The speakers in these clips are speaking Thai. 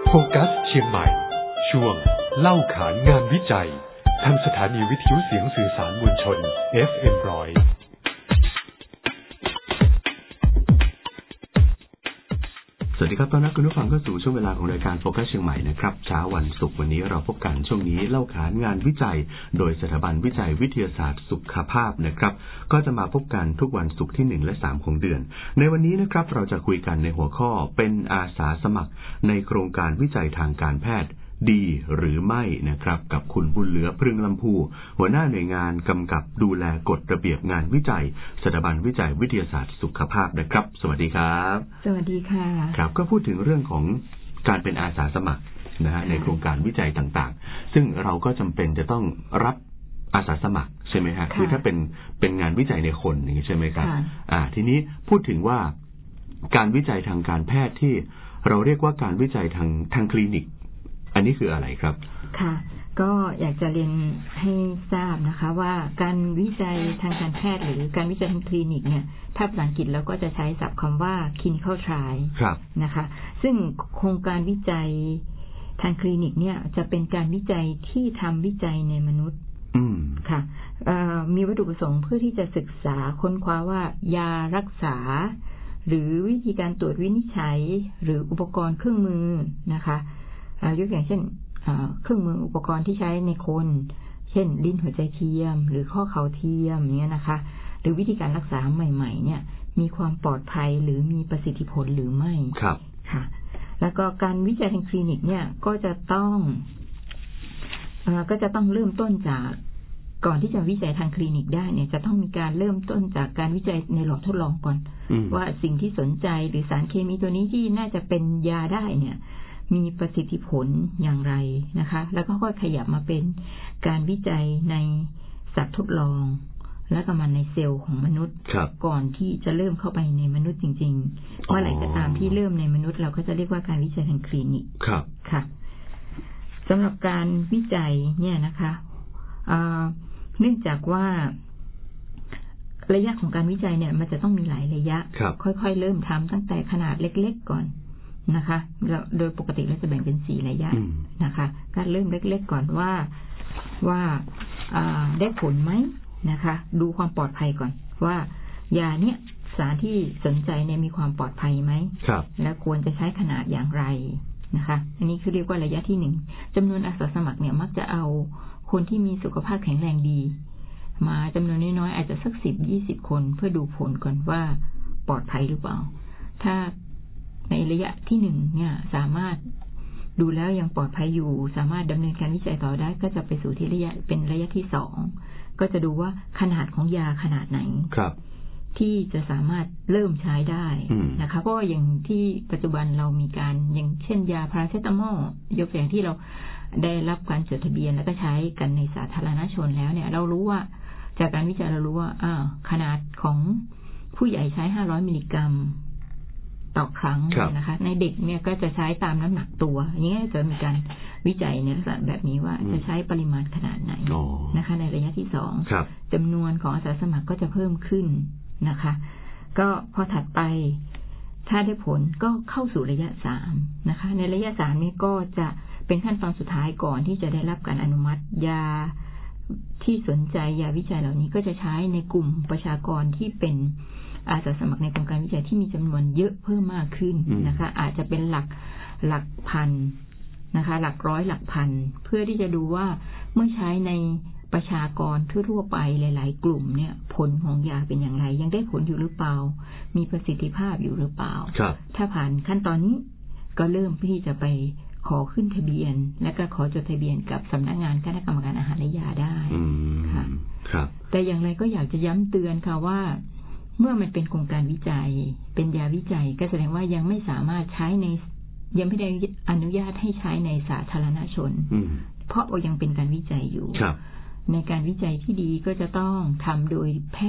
โฟกัสเชียงใหม่ช่วงเล่าขานงานวิจัยทางสถานีวิทยุเสียงสื่อสารมวลชน FM 100 สวัสดีครับต้อนรับคุณผู้ฟังเข้าสู่ช่วงเวลาของรายการโฟกัสเชียงใหม่นะครับเช้าวันศุกร์วันนี้เราพบกันช่วงนี้เล่าขานงานวิจัยโดยสถาบันวิจัยวิทยาศาสตร์สุขภาพนะครับก็จะมาพบกันทุกวันศุกร์ที่1และ3ของเดือนในวันนี้นะครับเราจะคุยกันในหัวข้อเป็นอาสาสมัครในโครงการวิจัยทางการแพทย์ดีหรือไม่นะครับกับคุณบุญเหลือพรึงลำพูหัวหน้าหน่วยงานกำกับดูแลกฎระเบียบงานวิจัยสถาบันวิจัยวิทยาศาสตร์สุขภาพนะครับสวัสดีครับสวัสดีค่ะครับก็พูดถึงเรื่องของการเป็นอาสาสมัครนะฮะในโครงการวิจัยต่างๆซึ่งเราก็จำเป็นจะต้องรับอาสาสมัครใช่ไหมฮะคือถ้าเป็นงานวิจัยในคนอย่างนี้ใช่ไหมครับทีนี้พูดถึงว่าการวิจัยทางการแพทย์ที่เราเรียกว่าการวิจัยทางคลินิกอันนี้คืออะไรครับค่ะก็อยากจะเรียนให้ทราบนะคะว่าการวิจัยทางการแพทย์หรือการวิจัยทางคลินิกเนี่ยถ้าภาษาอังกฤษเราก็จะใช้ศัพท์คำว่า clinical trial นะคะซึ่งโครงการวิจัยทางคลินิกเนี่ยจะเป็นการวิจัยที่ทำวิจัยในมนุษย์ค่ะมีวัตถุประสงค์เพื่อที่จะศึกษาค้นคว้าว่ายารักษาหรือวิธีการตรวจวินิจฉัยหรืออุปกรณ์เครื่องมือนะคะยกอย่างเช่นเครื่องมืออุปกรณ์ที่ใช้ในคนเช่นลิ้นหัวใจเทียมหรือข้อเข่าเทียมอย่างเงี้ยนะคะหรือวิธีการรักษาใหม่ๆเนี่ยมีความปลอดภัยหรือมีประสิทธิผลหรือไม่ครับค่ะแล้วก็การวิจัยทางคลินิกเนี่ยก็จะต้องเริ่มต้นจากก่อนที่จะวิจัยทางคลินิกได้เนี่ยจะต้องมีการเริ่มต้นจากการวิจัยในหลอดทดลองก่อนว่าสิ่งที่สนใจหรือสารเคมีตัวนี้ที่น่าจะเป็นยาได้เนี่ยมีประสิทธิผลอย่างไรนะคะแล้วก็ค่อยขยับมาเป็นการวิจัยในสัตว์ทดลองแล้วก็มาในเซลล์ของมนุษย์ก่อนที่จะเริ่มเข้าไปในมนุษย์จริงๆเมื่อไหร่ก็ตามที่เริ่มในมนุษย์เราก็จะเรียกว่าการวิจัยทางคลินิกค่ะสำหรับการวิจัยเนี่ยนะคะเนื่องจากว่าระยะของการวิจัยเนี่ยมันจะต้องมีหลายระยะค่อยๆเริ่มทำตั้งแต่ขนาดเล็กๆก่อนนะคะโดยปกติเราจะแบ่งเป็น4ระยะนะคะการเริ่มเล็กๆก่อนว่าได้ผลไหมนะคะดูความปลอดภัยก่อนว่ายาเนี่ยสารที่สนใจเนี่ยมีความปลอดภัยไหมและควรจะใช้ขนาดอย่างไรนะคะอันนี้คือเรียกว่าระยะที่1จำนวนอาสาสมัครเนี่ยมักจะเอาคนที่มีสุขภาพแข็งแรงดีมาจำนวนน้อยๆอาจจะสัก10-20 คนเพื่อดูผลก่อนว่าปลอดภัยหรือเปล่าถ้าในระยะที่1เนี่ยสามารถดูแล้วยังปลอดภัยอยู่สามารถดำเนินการวิจัยต่อได้ก็จะไปสู่ที่เป็นระยะที่2ก็จะดูว่าขนาดของยาขนาดไหนที่จะสามารถเริ่มใช้ได้นะคะเพราะอย่างที่ปัจจุบันเรามีการอย่างเช่นยาพาราเซตามอลยกตัวอย่างที่เราได้รับการจดทะเบียนแล้วก็ใช้กันในสาธารณชนแล้วเนี่ยเรารู้ว่าจากการวิจัยเรารู้ว่าขนาดของผู้ใหญ่ใช้500 มิลลิกรัมต่อครั้งนะคะในเด็กเนี่ยก็จะใช้ตามน้ำหนักตัวอย่างนี้จะมีการวิจัยในลักษณะแบบนี้ว่าจะใช้ปริมาณขนาดไหนนะคะในระยะที่2จำนวนของอาสาสมัครก็จะเพิ่มขึ้นนะคะก็พอถัดไปถ้าได้ผลก็เข้าสู่ระยะ3นะคะในระยะ3นี้ก็จะเป็นขั้นตอนสุดท้ายก่อนที่จะได้รับการอนุมัติยาที่สนใจยาวิจัยเหล่านี้ก็จะใช้ในกลุ่มประชากรที่เป็นอาสาสมัครในโครงการวิจัยที่มีจำนวนเยอะเพิ่มมากขึ้นนะคะอาจจะเป็นหลักพันนะคะหลักร้อยหลักพันเพื่อที่จะดูว่าเมื่อใช้ในประชากรทั่วไปหลายๆกลุ่มเนี่ยผลของยาเป็นอย่างไรยังได้ผลอยู่หรือเปล่ามีประสิทธิภาพอยู่หรือเปล่าถ้าผ่านขั้นตอนนี้ก็เริ่มที่จะไปขอขึ้นทะเบียนและก็ขอจดทะเบียนกับสำนักงานคณะกรรมการอาหารและยาได้ค่ะแต่อย่างไรก็อยากจะย้ำเตือนค่ะว่าเมื่อมันเป็นโครงการวิจัยเป็นยาวิจัยก็แสดงว่ายังไม่สามารถใช้ในยังไม่ได้อนุญาตให้ใช้ในสาธารณชนเพราะยังเป็นการวิจัยอยู่ในการวิจัยที่ดีก็จะต้องทำโดยแพทย์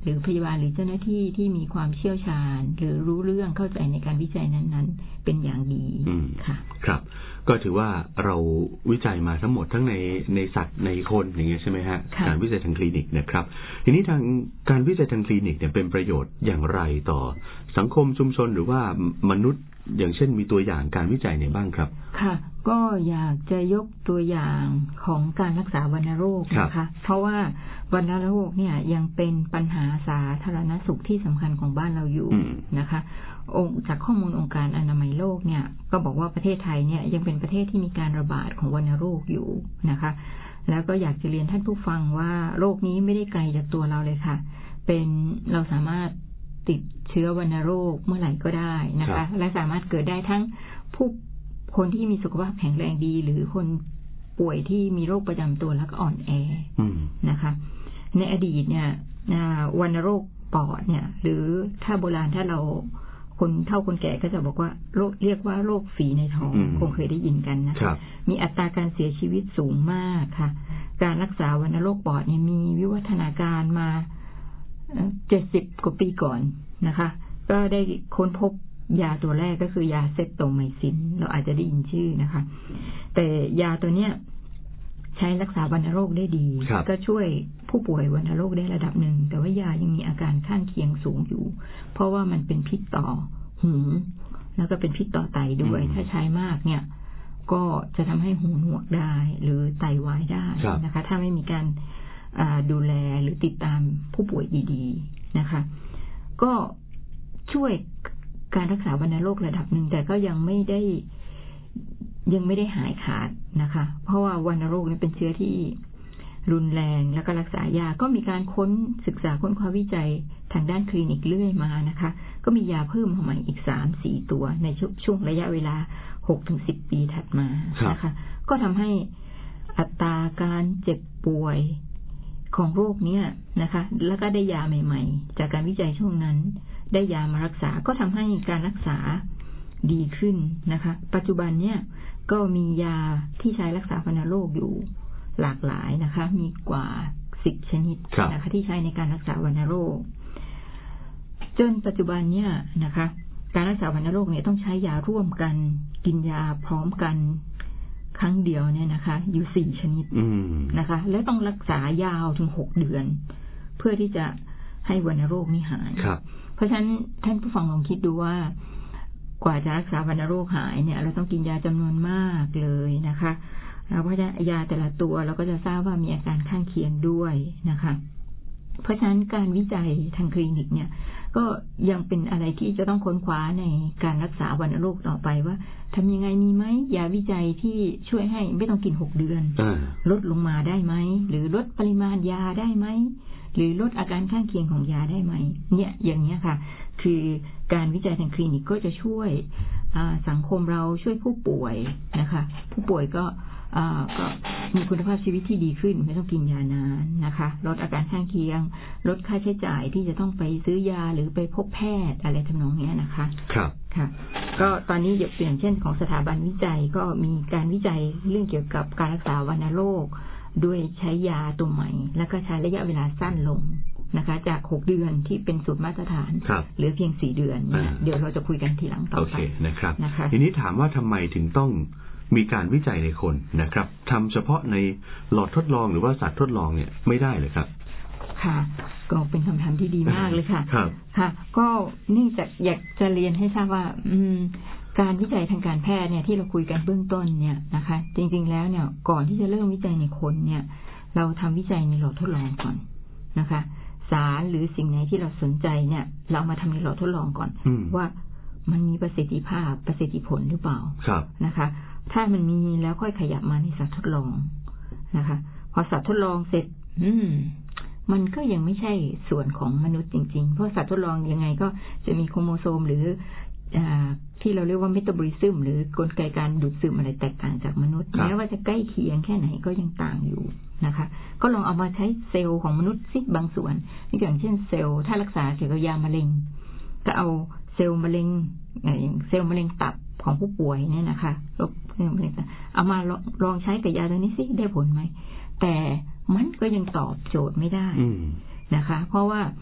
หรือพยาบาลหรือเจ้าหน้าที่ที่มีความเชี่ยวชาญหรือรู้เรื่องเข้าใจในการวิจัยนั้นๆเป็นอย่างดีค่ะครับก็ถือว่าเราวิจัยมาทั้งหมดทั้งในสัตว์ในคนอย่างเงี้ยใช่ไหมฮะการวิจัยทางคลินิกนะครับทีนี้ทางการวิจัยทางคลินิกเนี่ยเป็นประโยชน์อย่างไรต่อสังคมชุมชนหรือว่ามนุษย์อย่างเช่นมีตัวอย่างการวิจัยไหนบ้างครับค่ะก็อยากจะยกตัวอย่างของการรักษาวัณโรคนะคะเพราะว่าวัณโรคเนี่ยยังเป็นปัญหาสาธารณสุขที่สำคัญของบ้านเราอยู่นะคะจากข้อมูลองค์การอนามัยโลกเนี่ยก็บอกว่าประเทศไทยเนี่ยยังเป็นประเทศที่มีการระบาดของวัณโรคอยู่นะคะแล้วก็อยากจะเรียนท่านผู้ฟังว่าโรคนี้ไม่ได้ไกลจากตัวเราเลยค่ะเป็นเราสามารถติดเชื้อวัณโรคเมื่อไหร่ก็ได้นะคะและสามารถเกิดได้ทั้งคนที่มีสุขภาพแข็งแรงดีหรือคนป่วยที่มีโรคประจำตัวแล้วก็อ่อนแอนะคะในอดีตเนี่ยวัณโรคปอดเนี่ยหรือถ้าโบราณถ้าเราคนเฒ่าคนแก่ก็จะบอกว่าโรคเรียกว่าโรคฝีในท้องคงเคยได้ยินกันนะคะมีอัตราการเสียชีวิตสูงมากค่ะการรักษาวัณโรคปอดเนี่ยมีวิวัฒนาการมา70 กว่าปีก่อนนะคะก็ได้ค้นพบยาตัวแรกก็คือยาเซปโตไมซินเราอาจจะได้ยินชื่อนะคะแต่ยาตัวเนี้ยใช้รักษาวัณโรคได้ดีก็ช่วยผู้ป่วยวัณโรคได้ระดับหนึ่งแต่ว่ายายังมีอาการข้างเคียงสูงอยู่เพราะว่ามันเป็นพิษต่อหูแล้วก็เป็นพิษต่อไตด้วยถ้าใช้มากเนี่ยก็จะทำให้หูหนวกได้หรือไตวายได้นะคะถ้าไม่มีการดูแลหรือติดตามผู้ป่วยดีๆนะคะก็ช่วยการรักษาวัณโรคระดับหนึ่งแต่ก็ยังไม่ได้หายขาดนะคะเพราะว่าวัณโรคนี่เป็นเชื้อที่รุนแรงแล้วก็รักษายากก็มีการศึกษาค้นคว้าวิจัยทางด้านคลินิกเรื่อยมานะคะก็มียาเพิ่มมาใหม่อีก 3-4 ตัวในช่วงระยะเวลา 6-10 ปีถัดมานะคะก็ทำให้อัตราการเจ็บป่วยของโรคนี้นะคะแล้วก็ได้ยาใหม่ๆจากการวิจัยช่วงนั้นได้ยามารักษาก็ทำให้การรักษาดีขึ้นนะคะปัจจุบันเนี่ยก็มียาที่ใช้รักษาวัณโรคอยู่หลากหลายนะคะมีกว่า10 ชนิดนะคะที่ใช้ในการรักษาวัณโรคจนปัจจุบันเนี่ยนะคะการรักษาวัณโรคเนี่ยต้องใช้ยาร่วมกันกินยาพร้อมกันครั้งเดียวเนี่ยนะคะอยู่4 ชนิดนะคะและต้องรักษายาวถึง6 เดือนเพื่อที่จะให้วัณโรคนี้หายเพราะฉะนั้นท่านผู้ฟังลองคิดดูว่ากว่าจะรักษาวัณโรคหายเนี่ยเราต้องกินยาจำนวนมากเลยนะคะเพราะฉะนั้นยาแต่ละตัวเราก็จะทราบว่ามีอาการข้างเคียงด้วยนะคะเพราะฉะนั้นการวิจัยทางคลินิกเนี่ยก็ยังเป็นอะไรที่จะต้องค้นคว้าในการรักษาวัณโรคต่อไปว่าทำยังไงมีไหมยาวิจัยที่ช่วยให้ไม่ต้องกิน6 เดือนลดลงมาได้ไหมหรือลดปริมาณยาได้ไหมหรือลดอาการข้างเคียงของยาได้ไหมเนี่ยอย่างนี้ค่ะคือการวิจัยทางคลินิกก็จะช่วยสังคมเราช่วยผู้ป่วยนะคะผู้ป่วยก็มีคุณภาพชีวิตที่ดีขึ้นไม่ต้องกินยานานนะคะลดอาการข้างเคียงลดค่าใช้จ่ายที่จะต้องไปซื้อยาหรือไปพบแพทย์อะไรทำนองนี้นะคะครับค่ะก็ตอนนี้อย่างเช่นของสถาบันวิจัยก็มีการวิจัยเรื่องเกี่ยวกับการรักษาวัณโรคด้วยใช้ยาตัวใหม่แล้วก็ใช้ระยะเวลาสั้นลงนะคะจาก6 เดือนที่เป็นสูตรมาตรฐานเหลือเพียง4 เดือนเนี่ยเดี๋ยวเราจะคุยกันทีหลังต่อไปนะครับทีนี้ถามว่าทำไมถึงต้องมีการวิจัยในคนนะครับทำเฉพาะในหลอดทดลองหรือว่าสัตว์ทดลองเนี่ยไม่ได้เลยครับค่ะก็เป็นคำถามที่ดีมากเลยค่ะครับค่ะก็นี่อยากจะเรียนให้ทราบว่าการวิจัยทางการแพทย์เนี่ยที่เราคุยกันเบื้องต้นเนี่ยนะคะจริงๆแล้วเนี่ยก่อนที่จะเริ่มวิจัยในคนเนี่ยเราทำวิจัยในหลอดทดลองก่อนนะคะสารหรือสิ่งไหนที่เราสนใจเนี่ยเรามาทำในหลอดทดลองก่อนว่ามันมีประสิทธิภาพประสิทธิผลหรือเปล่านะคะถ้ามันมีแล้วค่อยขยับมาในสัตว์ทดลองนะคะพอสัตว์ทดลองเสร็จมันก็ยังไม่ใช่ส่วนของมนุษย์จริงๆเพราะสัตว์ทดลองยังไงก็จะมีโครโมโซมหรือที่เราเรียกว่าเมตาบอลิซึมหรือกลไกการดูดซึมอะไรแตกต่างจากมนุษย์แม้ว่าจะใกล้เคียงแค่ไหนก็ยังต่างอยู่นะคะก็ลองเอามาใช้เซลล์ของมนุษย์ซิบางส่วนอย่างเช่นเซลล์ถ้ารักษาเกี่ยวกับยามะเร็งก็เอาเซลล์มะเร็งอย่างเซลล์มะเร็งตับของผู้ป่วยเนี่ยนะคะเอามาลองใช้กับยาตัวนี้ซิได้ผลไหมแต่มันก็ยังตอบโจทย์ไม่ได้นะคะเพราะว่า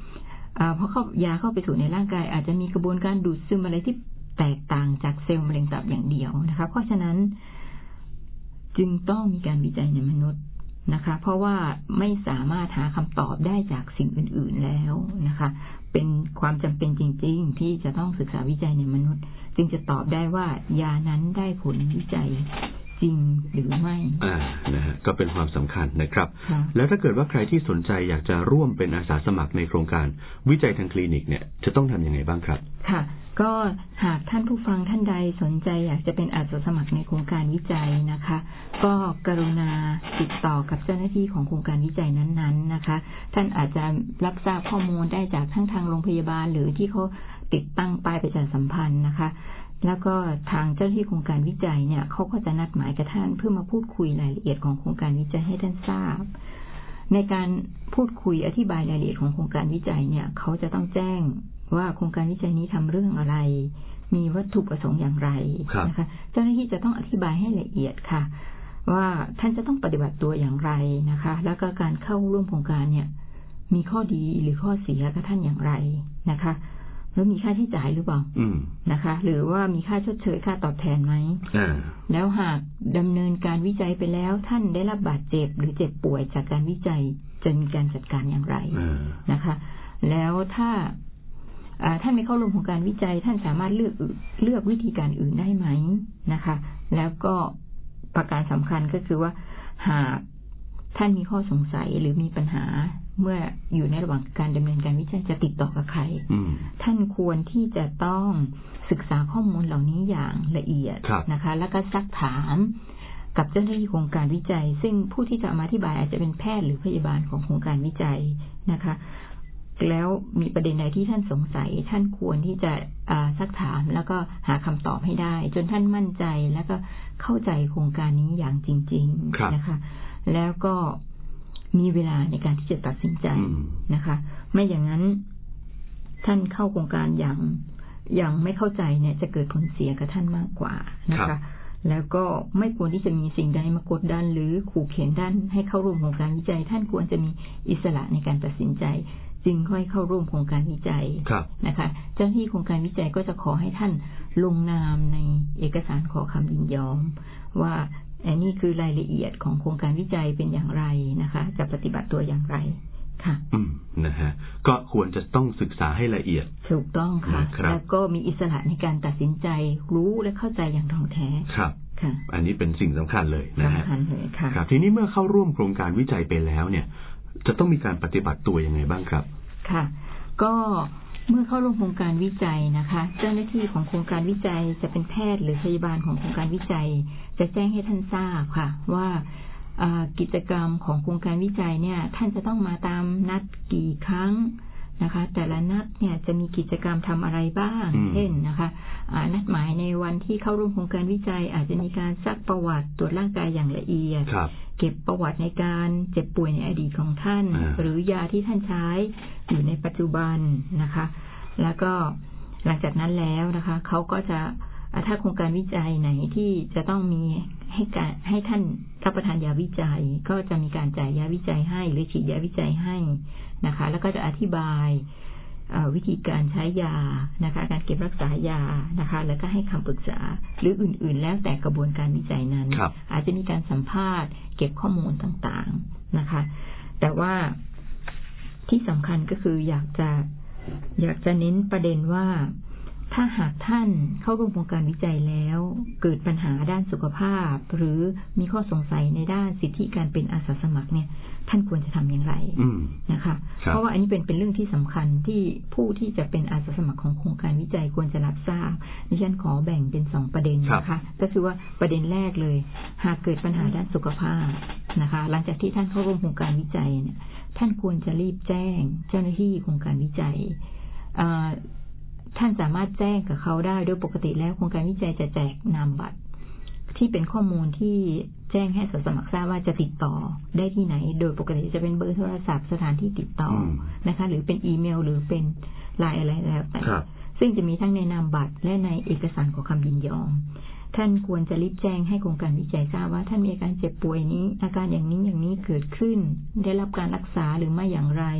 เพราะยาเข้าไปสู่ในร่างกายอาจจะมีกระบวนการดูดซึมอะไรที่แตกต่างจากเซลล์มะเร็งตับอย่างเดียวนะคะเพราะฉะนั้นจึงต้องมีการวิจัยในมนุษย์นะคะเพราะว่าไม่สามารถหาคำตอบได้จากสิ่งอื่นๆแล้วนะคะเป็นความจำเป็นจริงๆที่จะต้องศึกษาวิจัยในมนุษย์จึงจะตอบได้ว่ายานั้นได้ผลวิจัยจริงหรือไม่นะฮะก็เป็นความสำคัญนะครับแล้วถ้าเกิดว่าใครที่สนใจอยากจะร่วมเป็นอาสาสมัครในโครงการวิจัยทางคลินิกเนี่ยจะต้องทำยังไงบ้างครับค่ะก็หากท่านผู้ฟังท่านใดสนใจอยากจะเป็นอาสาสมัครในโครงการวิจัยนะคะก็กรุณาติดต่อกับเจ้าหน้าที่ของโครงการวิจัยนั้นๆนะคะท่านอาจจะรับทราบข้อมูลได้จากทั้งทางโรงพยาบาลหรือที่เขาติดตั้งป้ายประชาสัมพันธ์นะคะแล้วก็ทางเจ้าหน้าที่โครงการวิจัยเนี่ยเขาก็จะนัดหมายกับท่านเพื่อมาพูดคุยรายละเอียดของโครงการวิจัยให้ท่านทราบในการพูดคุยอธิบายรายละเอียดของโครงการวิจัยเนี่ยเขาจะต้องแจ้งว่าโครงการวิจัยนี้ทำเรื่องอะไรมีวัตถุประสงค์อย่างไรนะคะเจ้าหน้าที่จะต้องอธิบายให้ละเอียดค่ะว่าท่านจะต้องปฏิบัติตัวอย่างไรนะคะแล้วก็การเข้าร่วมโครงการเนี่ยมีข้อดีหรือข้อเสียกับท่านอย่างไรนะคะแล้วมีค่าใช้จ่ายหรือเปล่านะคะหรือว่ามีค่าชดเชยค่าตอบแทนไหมแล้วหากดำเนินการวิจัยไปแล้วท่านได้รับบาดเจ็บหรือเจ็บป่วยจากการวิจัยจะมีการจัดการอย่างไรนะคะแล้วถ้าท่านไม่เข้าร่วมโครงการวิจัยท่านสามารถเลือกวิธีการอื่นได้ไหมนะคะแล้วก็ประการสำคัญก็คือว่าหากท่านมีข้อสงสัยหรือมีปัญหาเมื่ออยู่ในระหว่างการดำเนินการวิจัยจะติดต่อกับใครท่านควรที่จะต้องศึกษาข้อมูลเหล่านี้อย่างละเอียดนะคะแล้วก็ซักถามกับเจ้าหน้าที่โครงการวิจัยซึ่งผู้ที่จะมาอธิบายอาจจะเป็นแพทย์หรือพยาบาลของโครงการวิจัยนะคะแล้วมีประเด็นใดที่ท่านสงสัยท่านควรที่จะซักถามแล้วก็หาคำตอบให้ได้จนท่านมั่นใจแล้วก็เข้าใจโครงการนี้อย่างจริงๆนะคะแล้วก็มีเวลาในการที่จะตัดสินใจนะคะไม่อย่างนั้นท่านเข้าโครงการอย่างไม่เข้าใจเนี่ยจะเกิดผลเสียกับท่านมากกว่านะคะแล้วก็ไม่ควรที่จะมีสิ่งใดมากดดันหรือขู่เข็นท่านให้เข้าร่วมโครงการวิจัยท่านควรจะมีอิสระในการตัดสินใจจึงค่อยเข้าร่วมโครงการวิจัยนะคะเจ้าหน้าที่โครงการวิจัยก็จะขอให้ท่านลงนามในเอกสารขอคำยินยอมว่าอันนี้คือรายละเอียดของโครงการวิจัยเป็นอย่างไรนะคะจะปฏิบัติตัวอย่างไรค่ะนะฮะก็ควรจะต้องศึกษาให้ละเอียดถูกต้องค่ะแล้วก็มีอิสระในการตัดสินใจรู้และเข้าใจอย่างท่องแท้ครับค่ะอันนี้เป็นสิ่งสำคัญเลยนะฮะสำคัญเลยค่ะครับทีนี้เมื่อเข้าร่วมโครงการวิจัยไปแล้วเนี่ยจะต้องมีการปฏิบัติตัวยังไงบ้างครับค่ะก็เมื่อเข้าร่วมโครงการวิจัยนะคะเจ้าหน้าที่ของโครงการวิจัยจะเป็นแพทย์หรือพยาบาลของโครงการวิจัยจะแจ้งให้ท่านทราบค่ะว่ากิจกรรมของโครงการวิจัยเนี่ยท่านจะต้องมาตามนัดกี่ครั้งนะคะแต่ละนัดเนี่ยจะมีกิจกรรมทำอะไรบ้างเช่นนะคะนัดหมายในวันที่เข้าร่วมโครงการวิจัยอาจจะมีการซักประวัติตรวจร่างกายอย่างละเอียดเก็บประวัติในการเจ็บป่วยในอดีตของท่านหรือยาที่ท่านใช้อยู่ในปัจจุบันนะคะแล้วก็หลังจากนั้นแล้วนะคะเขาก็จะถ้าโครงการวิจัยไหนที่จะต้องมีให้ท่านรับประทานยาวิจัยก็จะมีการจ่ายยาวิจัยให้หรือฉีดยาวิจัยให้นะคะแล้วก็จะอธิบายวิธีการใช้ยานะคะการเก็บรักษายานะคะแล้วก็ให้คำปรึกษาหรืออื่นๆแล้วแต่กระบวนการวิจัยนั้นอาจจะมีการสัมภาษณ์เก็บข้อมูลต่างๆนะคะแต่ว่าที่สำคัญก็คืออยากจะเน้นประเด็นว่าถ้าหากท่านเข้าร่วมโครงการวิจัยแล้วเกิดปัญหาด้านสุขภาพหรือมีข้อสงสัยในด้านสิทธิการเป็นอาสาสมัครเนี่ยท่านควรจะทำอย่างไรนะคะเพราะว่าอันนี้เป็นเรื่องที่สำคัญที่ผู้ที่จะเป็นอาสาสมัครของโครงการวิจัยควรจะรับทราบดิฉันขอแบ่งเป็น2ประเด็นนะคะก็คือว่าประเด็นแรกเลยหากเกิดปัญหาด้านสุขภาพนะคะหลังจากที่ท่านเข้าร่วมโครงการวิจัยเนี่ยท่านควรจะรีบแจ้งเจ้าหน้าที่โครงการวิจัยท่านสามารถแจ้งกับเขาได้โดยปกติแล้วโครงการวิจัยจะแจกนามบัตรที่เป็นข้อมูลที่แจ้งให้อาสาสมัครทราบว่าจะติดต่อได้ที่ไหนโดยปกติจะเป็นเบอร์โทรศัพท์สถานที่ติดต่อนะคะหรือเป็นอีเมลหรือเป็นไลน์อะไรแล้วแต่ซึ่งจะมีทั้งในนามบัตรและในเอกสารขอคำยินยอมท่านควรจะรีบแจ้งให้โครงการวิจัยทราบว่าท่านมีอาการเจ็บป่วยนี้อาการอย่างนี้เกิดขึ้นได้รับการรักษาหรือไม่อย่างไร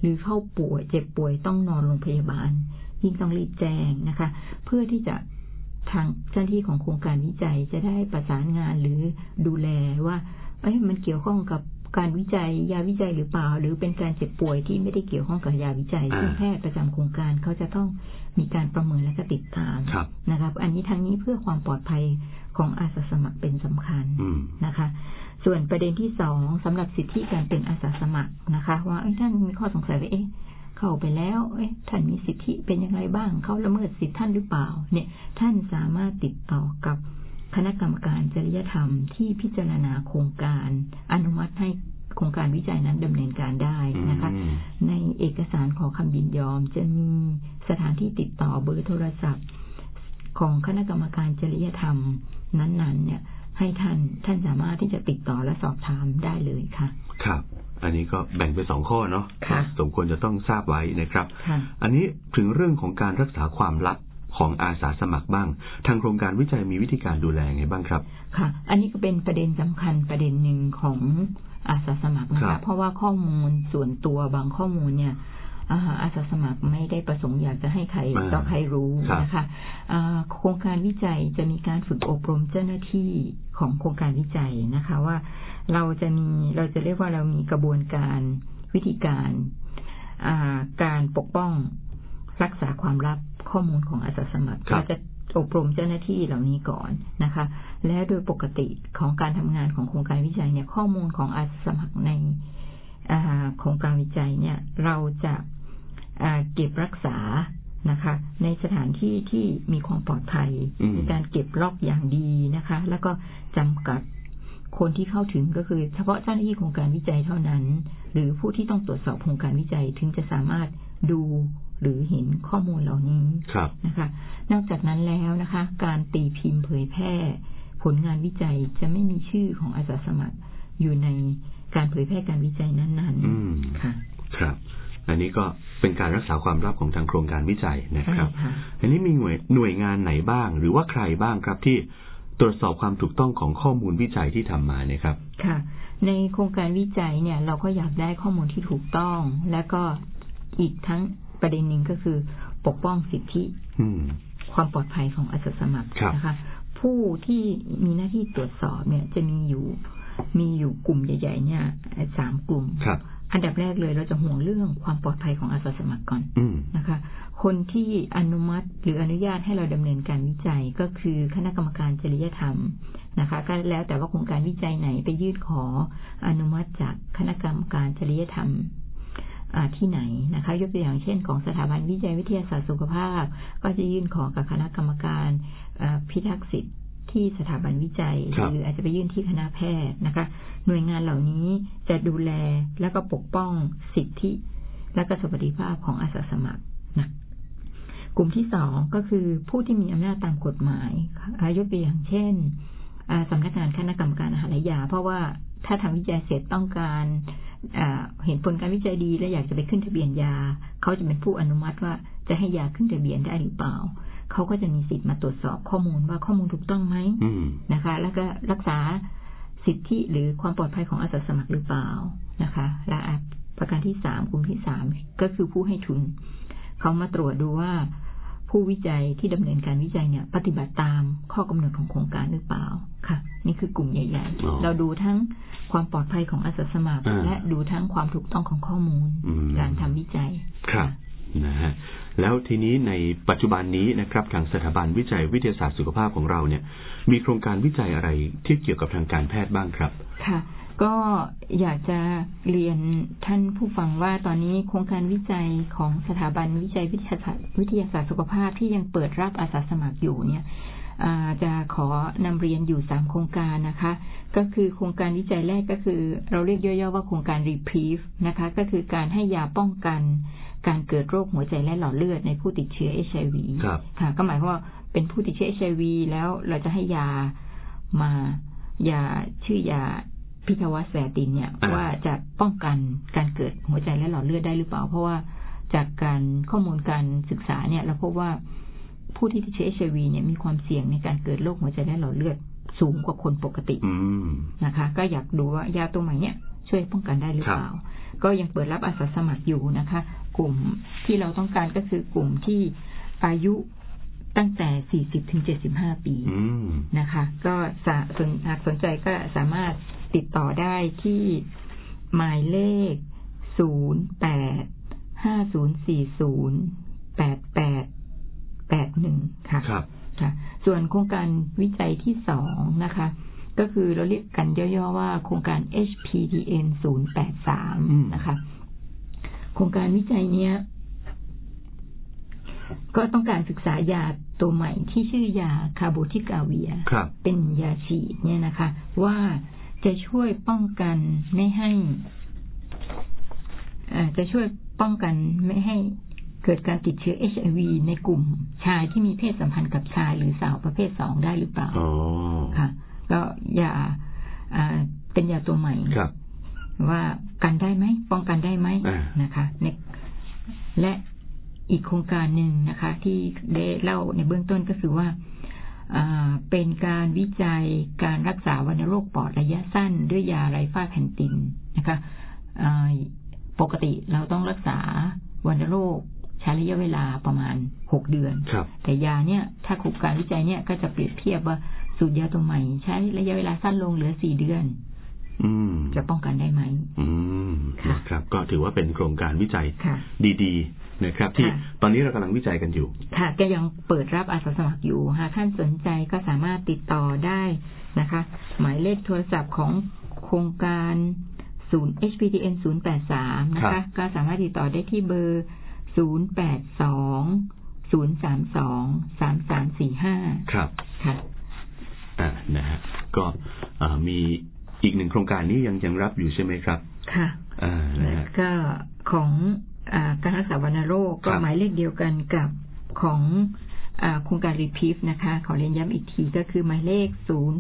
หรือเข้าป่วยเจ็บป่วยต้องนอนโรงพยาบาลยิ่งต้องรีบแจ้งนะคะเพื่อที่จะทางเจ้าหน้าที่ของโครงการวิจัยจะได้ประสานงานหรือดูแลว่ามันเกี่ยวข้องกับการวิจัยยาวิจัยหรือเปล่าหรือเป็นการเจ็บป่วยที่ไม่ได้เกี่ยวข้องกับยาวิจัยซึ่งแพทย์ประจำโครงการเขาจะต้องมีการประเมินและก็ติดตามนะครับอันนี้ทั้งนี้เพื่อความปลอดภัยของอาสาสมัครเป็นสำคัญนะคะส่วนประเด็นที่2สำหรับสิทธิการเป็นอาสาสมัครนะคะว่าท่านมีข้อสงสัยว่าเข้าไปแล้วท่านมีสิทธิเป็นยังไงบ้างเขาละเมิดสิทธิท่านหรือเปล่าเนี่ยท่านสามารถติดต่อกับคณะกรรมการจริยธรรมที่พิจารณาโครงการอนุมัติให้โครงการวิจัยนั้นดำเนินการได้นะคะในเอกสารขอคำยินยอมจะมีสถานที่ติดต่อเบอร์โทรศัพท์ของคณะกรรมการจริยธรรมนั้นๆเนี่ยให้ท่านสามารถที่จะติดต่อและสอบถามได้เลยค่ะครับอันนี้ก็แบ่งเป็น2ข้อเนาะสมควรจะต้องทราบไว้นะครับอันนี้ถึงเรื่องของการรักษาความลับของอาสาสมัครบ้างทางโครงการวิจัยมีวิธีการดูแลไงบ้างครับค่ะอันนี้ก็เป็นประเด็นสำคัญประเด็นหนึ่งของอาสาสมัครนะคะเพราะว่าข้อมูลส่วนตัวบางข้อมูลเนี่ยอาสาสมัครไม่ได้ประสงค์อยากจะให้ใครต่อใครรู้นะคะโครงการวิจัยจะมีการฝึกอบรมเจ้าหน้าที่ของโครงการวิจัยนะคะว่าเราจะเรียกว่าเรามีกระบวนการวิธีการการปกป้องรักษาความลับข้อมูลของอาสาสมัครเราจะอบรมเจ้าหน้าที่เหล่านี้ก่อนนะคะและโดยปกติของการทำงานของโครงการวิจัยเนี่ยข้อมูลของอาสาสมัครในโครงการวิจัยเนี่ยเราจะเก็บรักษานะคะในสถานที่ที่มีความปลอดภัยมีการเก็บล็อกอย่างดีนะคะแล้วก็จำกัดคนที่เข้าถึงก็คือเฉพาะเจ้าหน้าที่โครงการวิจัยเท่านั้นหรือผู้ที่ต้องตรวจสอบโครงการวิจัยถึงจะสามารถดูหรือเห็นข้อมูลเหล่านี้นะคะนอกจากนั้นแล้วนะคะการตีพิมพ์เผยแพร่ผลงานวิจัยจะไม่มีชื่อของอาสาสมัครอยู่ในการเผยแพร่การวิจัยนั้นๆค่ะครับอันนี้ก็เป็นการรักษาความลับของทางโครงการวิจัยนะครับอันนี้มีหน่วยงานไหนบ้างหรือว่าใครบ้างครับที่ตรวจสอบความถูกต้องของข้อมูลวิจัยที่ทำมาเนี่ยครับค่ะในโครงการวิจัยเนี่ยเราก็อยากได้ข้อมูลที่ถูกต้องและก็อีกทั้งประเด็นหนึ่งก็คือปกป้องสิทธิความปลอดภัยของอาสาสมัครนะคะผู้ที่มีหน้าที่ตรวจสอบเนี่ยจะมีอยู่กลุ่มใหญ่ๆเนี่ย3กลุ่มอันดับแรกเลยเราจะห่วงเรื่องความปลอดภัยของอาสาสมัครก่อนนะคะคนที่อนุมัติหรืออนุญาตให้เราดำเนินการวิจัยก็คือคณะกรรมการจริยธรรมนะคะก็แล้วแต่ว่าโครงการวิจัยไหนไปยื่นขออนุมัติจากคณะกรรมการจริยธรรมที่ไหนนะคะยกตัวอย่างเช่นของสถาบันวิจัยวิทยาศาสตร์สุขภาพก็จะยื่นขอกับคณะกรรมการพิทักษ์สิทธิ์ที่สถาบันวิจัยหรืออาจจะไปยื่นที่คณะแพทย์นะคะหน่วยงานเหล่านี้จะดูแลและก็ปกป้องสิทธิและก็สวัสดิภาพของอาสาสมัครนะกลุ่มที่2ก็คือผู้ที่มีอำนาจตามกฎหมายยกตัวอย่างเช่นสำนักงานคณะกรรมการอาหารและยาเพราะว่าถ้าทำวิจัยเสร็จต้องการเห็นผลการวิจัยดีและอยากจะไปขึ้นทะเบียนยาเขาจะเป็นผู้อนุมัติว่าจะให้ยาขึ้นทะเบียนได้หรือเปล่าเขาก็จะมีสิทธิ์มาตรวจสอบข้อมูลว่าข้อมูลถูกต้องไหมนะคะแล้วก็รักษาสิทธิหรือความปลอดภัยของอาสาสมัครหรือเปล่านะคะและประการที่3กลุ่มที่3ก็คือผู้ให้ทุนเขามาตรวจดูว่าผู้วิจัยที่ดำเนินการวิจัยเนี่ยปฏิบัติตามข้อกำหนดของโครงการหรือเปล่าค่ะนี่คือกลุ่มใหญ่ๆเราดูทั้งความปลอดภัยของอาสาสมัครและดูทั้งความถูกต้องของข้อมูลการทำวิจัยครับนะฮะแล้วทีนี้ในปัจจุบันนี้นะครับทางสถาบันวิจัยวิทยาศาสตร์สุขภาพของเราเนี่ยมีโครงการวิจัยอะไรที่เกี่ยวกับทางการแพทย์บ้างครับค่ะก็อยากจะเรียนท่านผู้ฟังว่าตอนนี้โครงการวิจัยของสถาบันวิจัยวิทยาศาสตร์สุขภาพที่ยังเปิดรับอาสาสมัครอยู่เนี่ยจะขอนำเรียนอยู่3โครงการนะคะก็คือโครงการวิจัยแรกก็คือเราเรียกย่อๆว่าโครงการ REPRIEVE นะคะก็คือการให้ยาป้องกันการเกิดโรคหัวใจและหลอดเลือดในผู้ติดเชื้อ HIV ค่ะก็หมายความว่าเป็นผู้ติดเชื้อ HIV แล้วเราจะให้ยาชื่อยาพิทวัสแวตินเนี่ยว่าจะป้องกันการเกิดหัวใจและหลอดเลือดได้หรือเปล่าเพราะว่าจากการข้อมูลการศึกษาเนี่ยเราพบว่าผู้ที่ติดเชื้อ HIV เนี่ยมีความเสี่ยงในการเกิดโรคหัวใจและหลอดเลือดสูงกว่าคนปกตินะคะก็อยากดูว่ายาตัวใหม่เนี่ยช่วยป้องกันได้หรือเปล่าก็ยังเปิดรับอาสาสมัครอยู่นะคะกลุ่มที่เราต้องการก็คือกลุ่มที่อายุตั้งแต่40ถึง75ปีนะคะก็หากสนใจก็สามารถติดต่อได้ที่หมายเลข0850408881ค่ะค่ะส่วนโครงการวิจัยที่2นะคะก็คือเราเรียกกันย่อๆว่าโครงการ HPTN 083นะคะโครงการวิจัยเนี้ยก็ต้องการศึกษายาตัวใหม่ที่ชื่อยาคาร์โบทิกาเวียเป็นยาฉีดเนี่ยนะคะว่าจะช่วยป้องกันไม่ให้เกิดการติดเชื้อ HIV ในกลุ่มชายที่มีเพศสัมพันธ์กับชายหรือสาวประเภท2ได้หรือเปล่าค่ะก็ยาเป็นยาตัวใหม่ว่ากันได้ไหมป้องกันได้ไหมนะคะและอีกโครงการหนึ่งนะคะที่ได้เล่าในเบื้องต้นก็คือว่าเป็นการวิจัยการรักษาวัณโรคปอดระยะสั้นด้วยยาไรฟาแพนตินนะคะปกติเราต้องรักษาวัณโรคใช้ระยะเวลาประมาณ6 เดือนแต่ยาเนี่ยถ้าโครงการวิจัยเนี่ยก็จะเปรียบเทียบว่าสูตรยาตัวใหม่ใช้ระยะเวลาสั้นลงเหลือ4 เดือนจะป้องกันได้ไหมครับก็ถือว่าเป็นโครงการวิจัยดีๆนะครับที่ตอนนี้เรากำลังวิจัยกันอยู่ค่ะก็ยังเปิดรับอาสาสมัครอยู่หากท่านสนใจก็สามารถติดต่อได้นะคะหมายเลขโทรศัพท์ของโครงการHPTN 083นะคะก็สามารถติดต่อได้ที่เบอร์0820323345 ครับค่ะนะฮะก็มีอีกหนึ่งโครงการนี้ยังรับอยู่ใช่ไหมครับค่ะแล้วก็ของการรักษาวัณโรคก็หมายเลขเดียวกันกับของโครงการรีพีฟนะคะขอเรียนย้ำอีกทีก็คือหมายเลข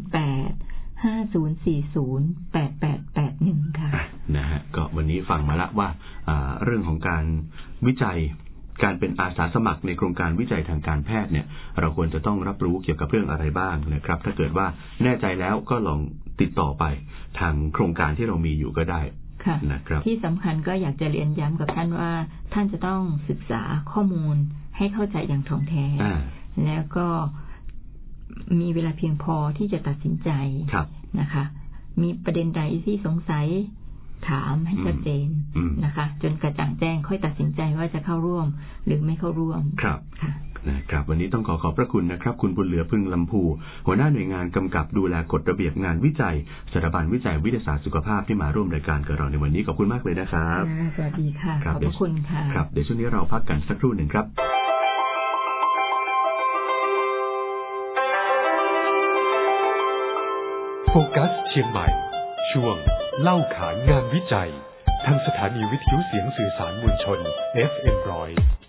0850408881ค่ะนะฮะก็วันนี้ฟังมาละว่าเรื่องของการวิจัยการเป็นอาสาสมัครในโครงการวิจัยทางการแพทย์เนี่ยเราควรจะต้องรับรู้เกี่ยวกับเรื่องอะไรบ้างนะครับถ้าเกิดว่าแน่ใจแล้วก็ลองติดต่อไปทางโครงการที่เรามีอยู่ก็ได้นะครับที่สำคัญก็อยากจะเรียนย้ำกับท่านว่าท่านจะต้องศึกษาข้อมูลให้เข้าใจอย่างถ่องแท้แล้วก็มีเวลาเพียงพอที่จะตัดสินใจนะคะมีประเด็นใดที่สงสัยถามให้ชัดเจนนะคะจนกระจ่างแจ้งค่อยตัดสินใจว่าจะเข้าร่วมหรือไม่เข้าร่วมครับนะครับวันนี้ต้องขอบพระคุณนะครับคุณบุญเหลือพึ่งลำพูหัวหน้าหน่วยงานกำกับดูแลกฎระเบียบงานวิจัยสถาบันวิจัยวิทยาศาสตร์สุขภาพที่มาร่วมรายการกับเราในวันนี้ขอบคุณมากเลยนะครับสวัสดีค่ะขอบพระคุณค่ะครับเดี๋ยวช่วงนี้เราพักกันสักครู่หนึ่งครับโฟกัสเชียงใหม่ช่วงเล่าขานงานวิจัยทางสถานีวิทยุเสียงสื่อสารมวลชน FM 100